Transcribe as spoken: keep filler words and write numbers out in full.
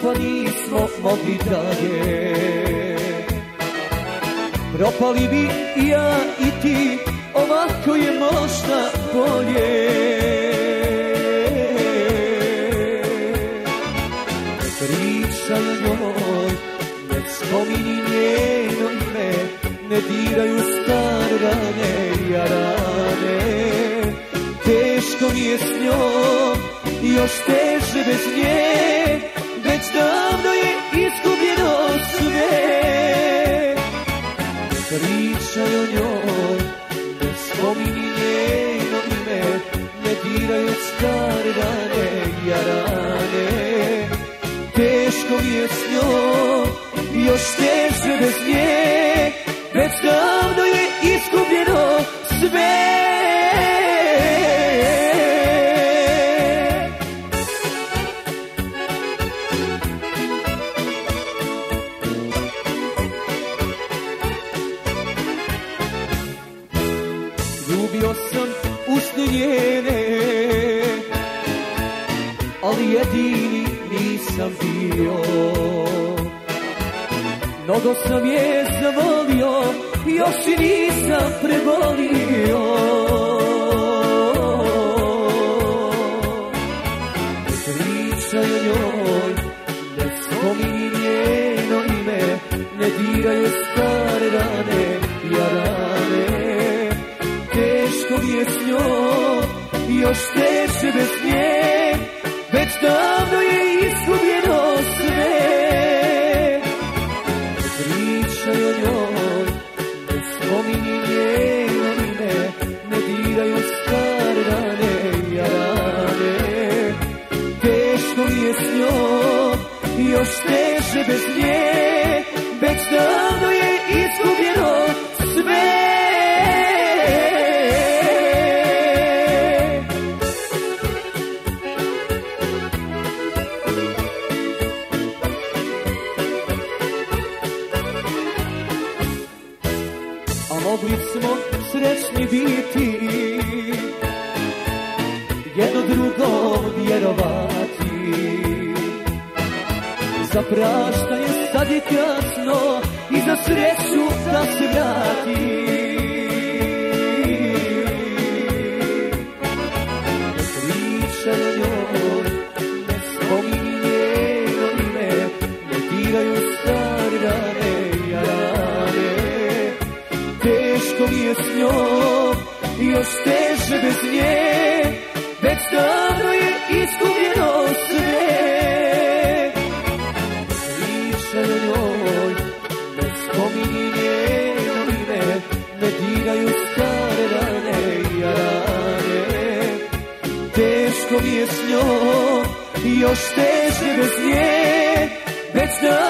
pa nismo mogli dalje. Propali bi i ja i ti, ovako je možda bolje. Ne pričaj o njoj, ne spominji njeno ime, ne diraju stare rane i rane. Teško mi je s njom, još teže bez nje, već davno je izgubljeno sve. Ne pričaj o njoj, ne spominji njeno ime, ne diraju stare rane i rane. Teško mi je s njom, još teže bez nje, već davno je izgubljeno sve. Ljubio sam usne njene, ali jedini nisam bio. Mnogo sam je zavolio, još i nisam prebolio. Ne pričaj o njoj, ne spominji njeno ime, ne diraju stare rane i rane. Teško mi je s njom, još teže bez nje, već davno je izgubljeno sve. Ne pričaj o njoj, ne spominji njeno ime, ne diraju stare rane i rane. Teško mi je s njom, još teže bez nje, već davno je izgubljeno sve. Mogli smo srećni biti, jedno drugom vjerovati. Za praštanje sad je kasno i za sreću da se vrati. Ne pričaj o njoj, ne spominji njeno ime, ne diraju stare rane i rane. Teško mi je s njom, još teže bez nje, već davno je izgubljeno sve. Ne pričaj o njoj, ne spominji njeno ime, ne diraju stare rane i rane. Teško mi je s njom, još teže bez nje, već davno